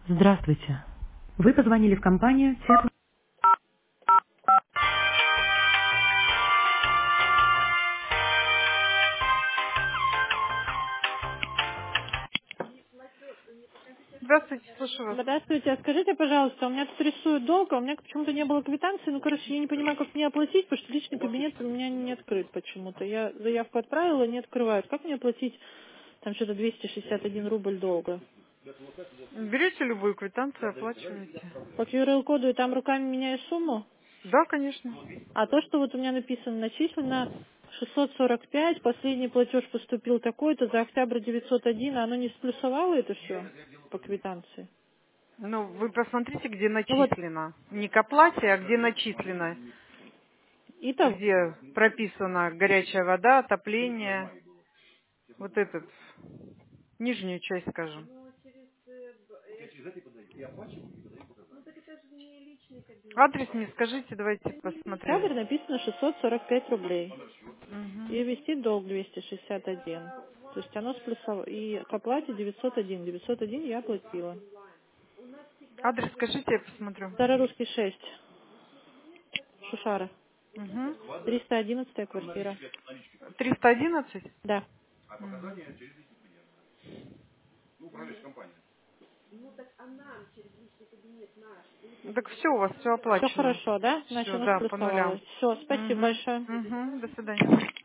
Здравствуйте. Вы позвонили в компанию Тепло. Здравствуйте, слушаю вас. Здравствуйте, а скажите, пожалуйста, у меня тут рисуют долг, а у меня почему-то не было квитанции, ну, короче, я не понимаю, как мне оплатить, потому что личный кабинет у меня не открыт почему-то. Я заявку отправила, не открывают. Как мне оплатить, там что-то 261 рубль долга? Берете любую квитанцию, оплачиваете. По QRL-коду и там руками меняю сумму? Да, конечно. А то, что вот у меня написано, начислено 645, последний платеж поступил такой-то, за октябрь 901, а оно не сплюсовало это все по квитанции? Ну, вы посмотрите, где Ну вот, начислено. Не к оплате, а где начислено. итого. Где прописана горячая вода, отопление. Вот этот, нижнюю часть, скажем. Адрес мне скажите, давайте посмотрю. Октябрь написано 645 рублей. Мгм. И висит долг 261. То есть оно сплюсово. И к оплате 901. 901 я оплатила. Адрес скажите, я посмотрю. Старорусский 6. Шушара. Угу. 311 квартира. 311? Да. Ну, так все, у вас все Все оплачено. хорошо, да? Значит, Все, оно да, по нулям. сплюсовалось. Все, спасибо Угу. большое. Угу. До свидания.